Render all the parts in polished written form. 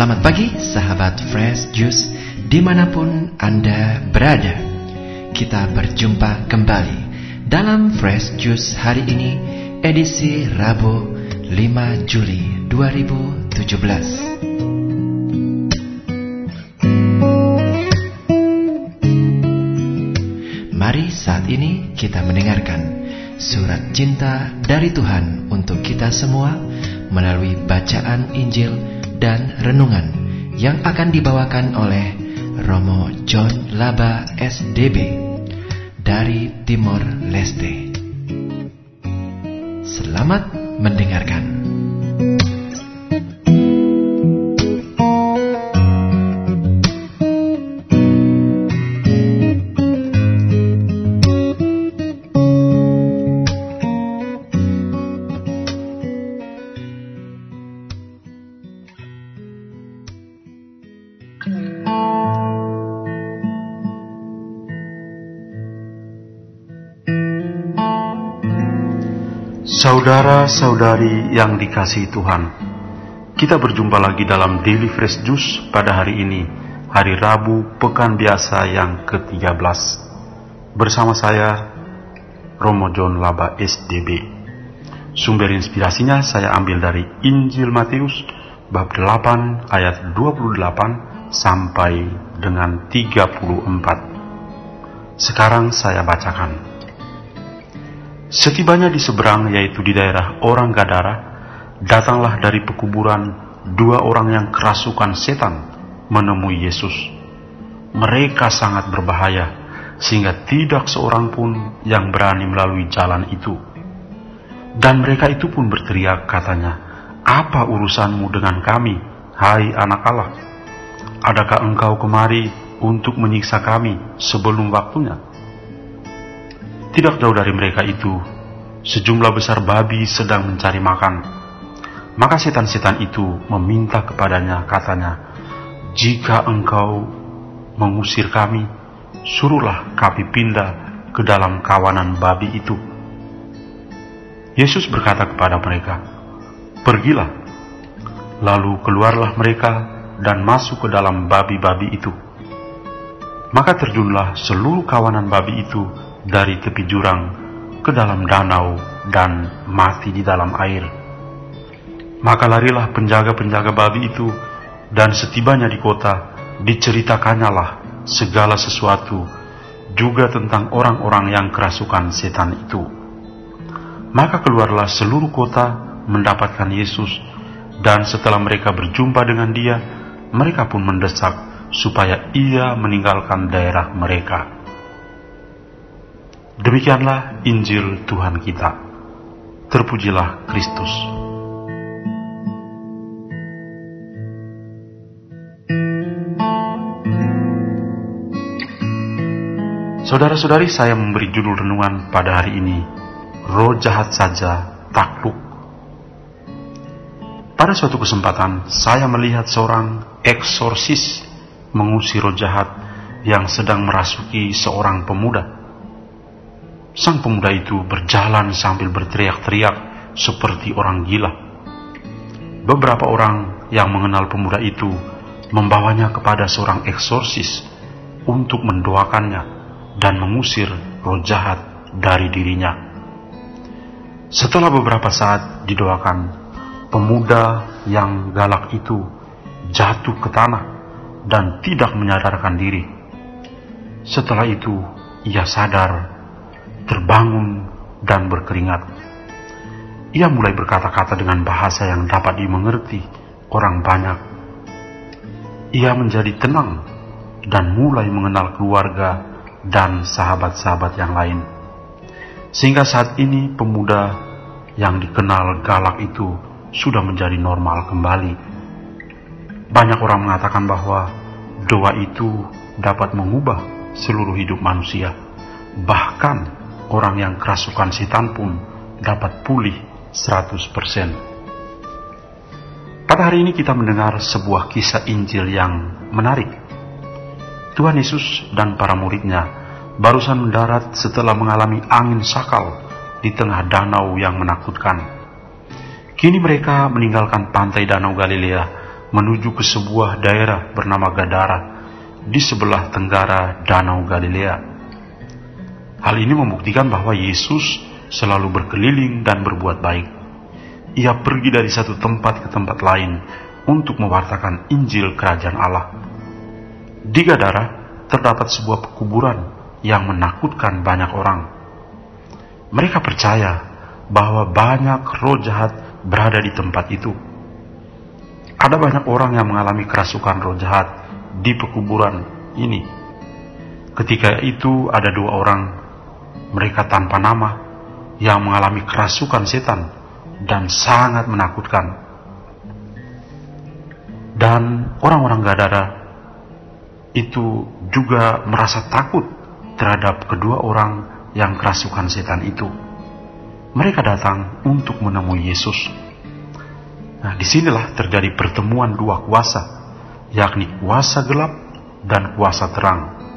Selamat pagi sahabat Fresh Juice dimanapun Anda berada. Kita berjumpa kembali dalam Fresh Juice hari ini, edisi Rabu 5 Juli 2017. Mari saat ini kita mendengarkan surat cinta dari Tuhan untuk kita semua melalui bacaan Injil dan renungan yang akan dibawakan oleh Romo John Laba SDB dari Timor Leste. Selamat mendengarkan. Saudara-saudari yang dikasihi Tuhan, kita berjumpa lagi dalam Daily Fresh Juice pada hari ini, hari Rabu Pekan Biasa yang ke-13. Bersama saya, Romo John Laba SDB. Sumber inspirasinya saya ambil dari Injil Matius, bab 8 ayat 28 sampai dengan 34. Sekarang saya bacakan. Setibanya di seberang, yaitu di daerah orang Gadara, datanglah dari pekuburan 2 orang yang kerasukan setan menemui Yesus. Mereka sangat berbahaya, sehingga tidak seorang pun yang berani melalui jalan itu. Dan mereka itu pun berteriak, katanya, "Apa urusanmu dengan kami, hai anak Allah? Adakah engkau kemari untuk menyiksa kami sebelum waktunya?" Tidak jauh dari mereka itu, sejumlah besar babi sedang mencari makan. Maka setan-setan itu meminta kepadanya, katanya, "Jika engkau mengusir kami, suruhlah kami pindah ke dalam kawanan babi itu." Yesus berkata kepada mereka, "Pergilah." Lalu keluarlah mereka dan masuk ke dalam babi-babi itu. Maka terjunlah seluruh kawanan babi itu dari tepi jurang ke dalam danau dan mati di dalam air. Maka larilah penjaga-penjaga babi itu, dan setibanya di kota, diceritakannya segala sesuatu juga tentang orang-orang yang kerasukan setan itu. Maka keluarlah seluruh kota mendapatkan Yesus, dan setelah mereka berjumpa dengan dia, mereka pun mendesak supaya ia meninggalkan daerah mereka. Demikianlah Injil Tuhan kita. Terpujilah Kristus. Saudara-saudari, saya memberi judul renungan pada hari ini, Roh jahat saja takluk. Pada suatu kesempatan, saya melihat seorang eksorsis mengusir roh jahat yang sedang merasuki seorang pemuda. Sang pemuda itu berjalan sambil berteriak-teriak seperti orang gila. Beberapa orang yang mengenal pemuda itu membawanya kepada seorang eksorsis untuk mendoakannya dan mengusir roh jahat dari dirinya. Setelah beberapa saat didoakan, pemuda yang galak itu jatuh ke tanah dan tidak menyadarkan diri. Setelah itu, ia sadar, terbangun dan berkeringat. Ia mulai berkata-kata dengan bahasa yang dapat dimengerti orang banyak. Ia menjadi tenang dan mulai mengenal keluarga dan sahabat-sahabat yang lain. Sehingga saat ini pemuda yang dikenal galak itu sudah menjadi normal kembali. Banyak orang mengatakan bahwa doa itu dapat mengubah seluruh hidup manusia. Bahkan orang yang kerasukan setan pun dapat pulih 100%. Pada hari ini kita mendengar sebuah kisah Injil yang menarik. Tuhan Yesus dan para muridnya barusan mendarat setelah mengalami angin sakal di tengah danau yang menakutkan. Kini mereka meninggalkan pantai Danau Galilea menuju ke sebuah daerah bernama Gadara di sebelah tenggara Danau Galilea. Hal ini membuktikan bahwa Yesus selalu berkeliling dan berbuat baik. Ia pergi dari satu tempat ke tempat lain untuk mewartakan Injil Kerajaan Allah. Di Gadara terdapat sebuah pekuburan yang menakutkan banyak orang. Mereka percaya bahwa banyak roh jahat berada di tempat itu. Ada banyak orang yang mengalami kerasukan roh jahat di pekuburan ini. Ketika itu ada 2 orang, mereka tanpa nama, yang mengalami kerasukan setan dan sangat menakutkan. Dan orang-orang Gadara itu juga merasa takut terhadap kedua orang yang kerasukan setan itu. Mereka datang untuk menemui Yesus. Nah, disinilah terjadi pertemuan 2 kuasa, yakni kuasa gelap dan kuasa terang.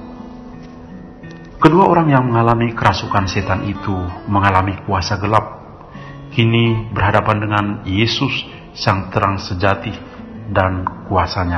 Kedua orang yang mengalami kerasukan setan itu mengalami kuasa gelap. Kini berhadapan dengan Yesus sang terang sejati dan kuasanya.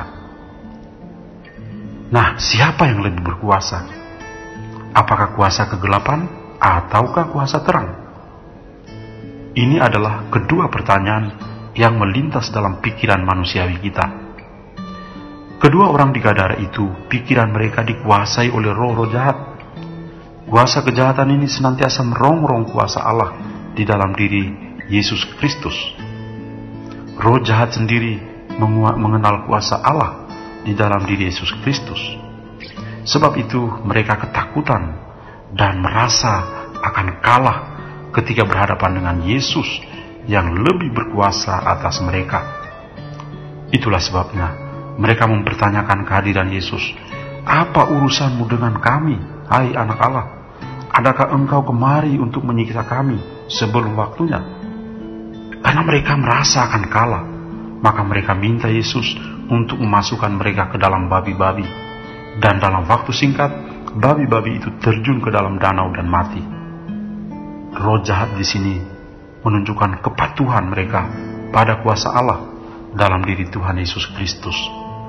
Nah, siapa yang lebih berkuasa? Apakah kuasa kegelapan ataukah kuasa terang? Ini adalah kedua pertanyaan yang melintas dalam pikiran manusiawi kita. Kedua orang di Gadara itu, pikiran mereka dikuasai oleh roh-roh jahat. Kuasa kejahatan ini senantiasa merongrong kuasa Allah di dalam diri Yesus Kristus. Roh jahat sendiri mengenal kuasa Allah di dalam diri Yesus Kristus. Sebab itu mereka ketakutan dan merasa akan kalah ketika berhadapan dengan Yesus yang lebih berkuasa atas mereka. Itulah sebabnya mereka mempertanyakan kehadiran Yesus. Apa urusanmu dengan kami, hai anak Allah? Adakah engkau kemari untuk menyiksa kami sebelum waktunya? Karena mereka merasa akan kalah, maka mereka minta Yesus untuk memasukkan mereka ke dalam babi-babi. Dan dalam waktu singkat, babi-babi itu terjun ke dalam danau dan mati. Roh jahat di sini menunjukkan kepatuhan mereka pada kuasa Allah dalam diri Tuhan Yesus Kristus.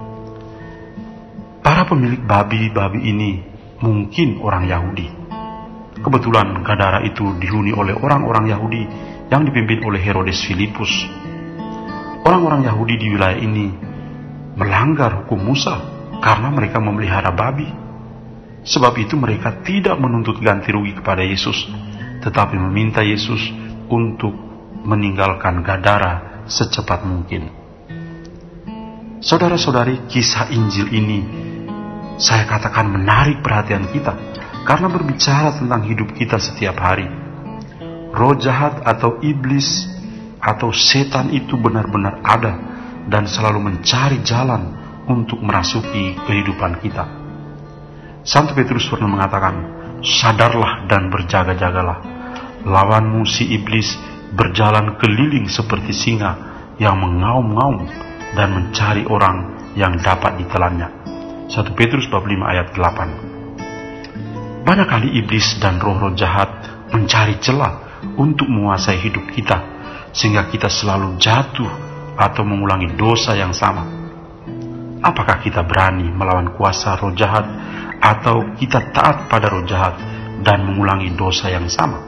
Para pemilik babi-babi ini mungkin orang Yahudi. Kebetulan Gadara itu dihuni oleh orang-orang Yahudi yang dipimpin oleh Herodes Filipus. Orang-orang Yahudi di wilayah ini melanggar hukum Musa karena mereka memelihara babi. Sebab itu mereka tidak menuntut ganti rugi kepada Yesus, tetapi meminta Yesus untuk meninggalkan Gadara secepat mungkin. Saudara-saudari, kisah Injil ini saya katakan menarik perhatian kita karena berbicara tentang hidup kita setiap hari. Roh jahat atau iblis atau setan itu benar-benar ada dan selalu mencari jalan untuk merasuki kehidupan kita. Santo Petrus pernah mengatakan, sadarlah dan berjaga-jagalah. Lawanmu si iblis berjalan keliling seperti singa yang mengaum-ngaum dan mencari orang yang dapat ditelannya. 1 Petrus bab 5 ayat 8. Banyak kali iblis dan roh-roh jahat mencari celah untuk menguasai hidup kita, sehingga kita selalu jatuh atau mengulangi dosa yang sama. Apakah kita berani melawan kuasa roh jahat, atau kita taat pada roh jahat dan mengulangi dosa yang sama?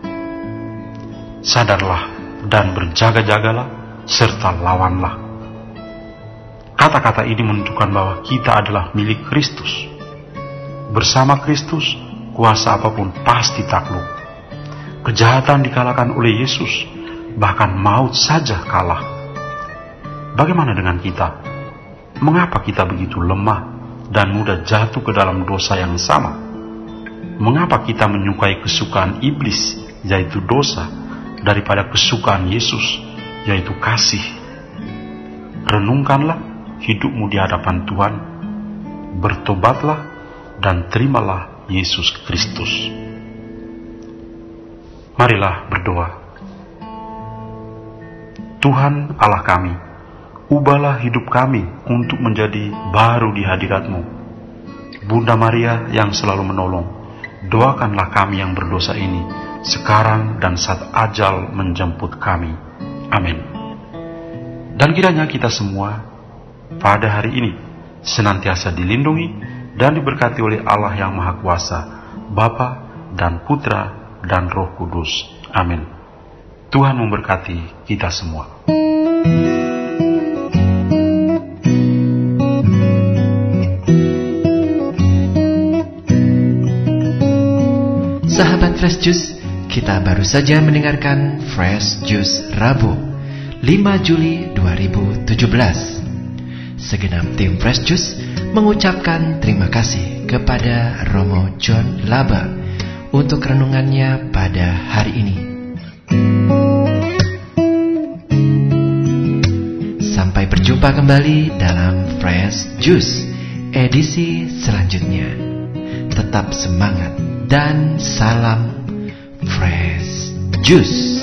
Sadarlah dan berjaga-jagalah, serta lawanlah. Kata-kata ini menunjukkan bahwa kita adalah milik Kristus. Bersama Kristus, kuasa apapun pasti takluk. Kejahatan dikalahkan oleh Yesus, bahkan maut saja kalah. Bagaimana dengan kita? Mengapa kita begitu lemah dan mudah jatuh ke dalam dosa yang sama? Mengapa kita menyukai kesukaan iblis, yaitu dosa, daripada kesukaan Yesus, yaitu kasih? Renungkanlah hidupmu di hadapan Tuhan, bertobatlah dan terimalah Yesus Kristus. Marilah berdoa. Tuhan Allah kami, ubahlah hidup kami untuk menjadi baru di hadirat-Mu. Bunda Maria yang selalu menolong, doakanlah kami yang berdosa ini, sekarang dan saat ajal menjemput kami. Amin. Dan kiranya kita semua pada hari ini senantiasa dilindungi dan diberkati oleh Allah yang Maha Kuasa, Bapa dan Putra dan Roh Kudus. Amin. Tuhan memberkati kita semua. Sahabat Fresh Juice, kita baru saja mendengarkan Fresh Juice Rabu 5 Juli 2017. Segenap tim Fresh Juice mengucapkan terima kasih kepada Romo John Laba untuk renungannya pada hari ini. Sampai berjumpa kembali dalam Fresh Juice edisi selanjutnya. Tetap semangat dan salam Fresh Juice.